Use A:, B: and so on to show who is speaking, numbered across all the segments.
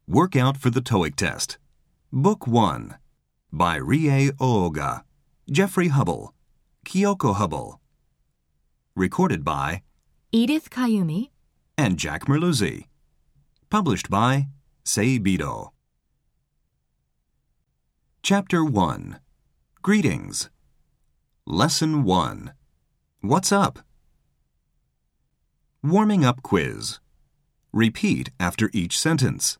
A: Workout for the TOEIC test. Book 1 by Rie Ooga, Jeffrey Hubble, Kyoko Hubble. Recorded by
B: Edith Kayumi
A: and Jack Merluzzi. Published by Seibido. Chapter 1. Greetings. Lesson 1. What's up? Warming up quiz. Repeat after each sentence.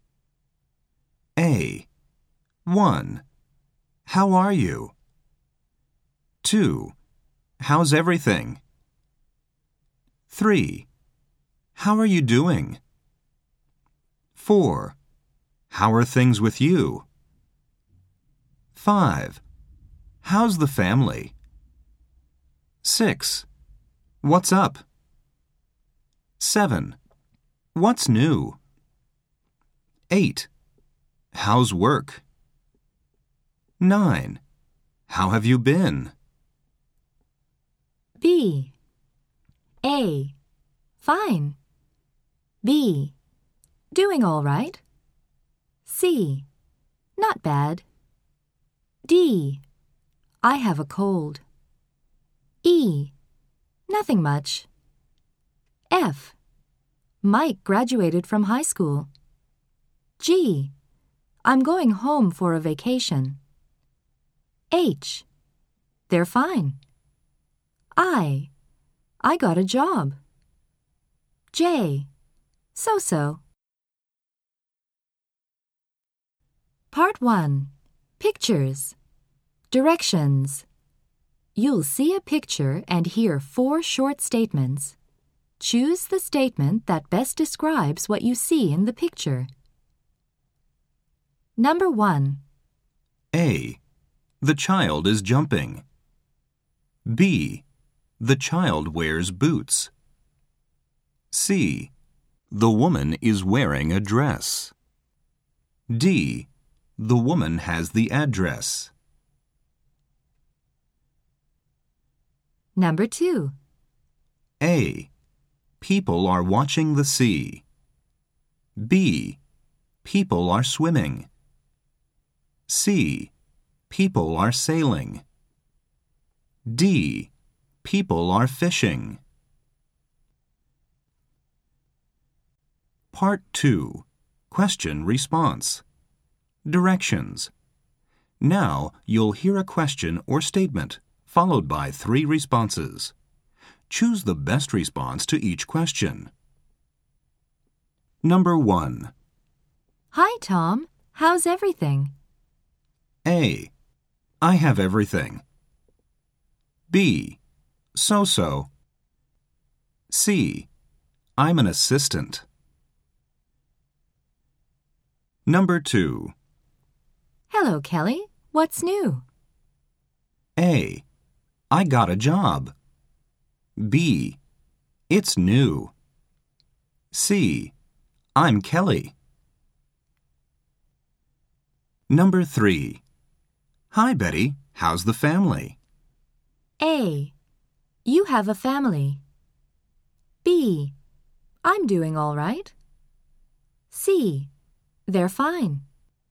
A: A. 1. How are you? 2. How's everything? 3. How are you doing? 4. How are things with you? 5. How's the family? 6. What's up? 7. What's new? 8. How's work? 9. How have you been?
B: B. A. Fine. B. Doing all right. C. Not bad. D. I have a cold. E. Nothing much. F. Mike graduated from high school. G. I'm going home for a vacation. H. They're fine. I got a job. J. So-so. Part 1. Pictures. Directions. You'll see a picture and hear 4 short statements. Choose the statement that best describes what you see in the picture. Number 1.
A: A. The child is jumping. B. The child wears boots. C. The woman is wearing a dress. D. The woman has the address.
B: Number 2.
A: A. People are watching the sea. B. People are swimming. C. People are sailing. D. People are fishing. Part 2. Question-response. Directions. Now you'll hear a question or statement, followed by 3 responses. Choose the best response to each question. Number 1.
B: Hi, Tom. How's everything?
A: A. I have everything. B. So-so. C. I'm an assistant. Number 2.
B: Hello, Kelly. What's new?
A: A. I got a job. B. It's new. C. I'm Kelly. Number 3. Hi, Betty. How's the family?
B: A. You have a family. B. I'm doing all right. C. They're fine.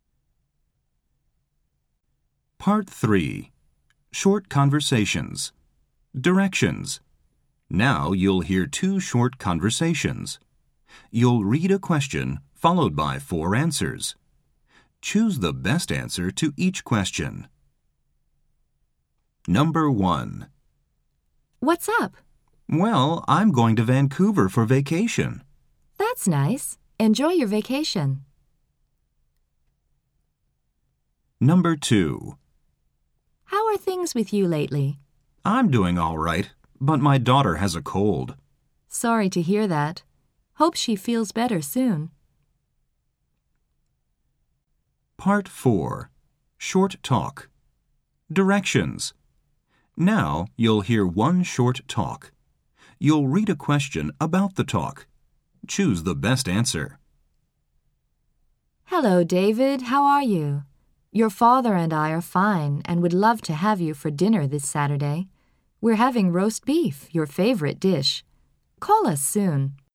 A: Part 3. Short conversations. Directions. Now you'll hear 2 short conversations. You'll read a question followed by 4 answers. Choose the best answer to each question. Number 1.
B: What's up?
A: Well, I'm going to Vancouver for vacation.
B: That's nice. Enjoy your vacation.
A: Number 2.
B: How are things with you lately?
A: I'm doing all right, but my daughter has a cold.
B: Sorry to hear that. Hope she feels better soon.
A: Part 4. Short talk. Directions. Now you'll hear 1 short talk. You'll read a question about the talk. Choose the best answer.
B: Hello, David. How are you? Your father and I are fine and would love to have you for dinner this Saturday. We're having roast beef, your favorite dish. Call us soon.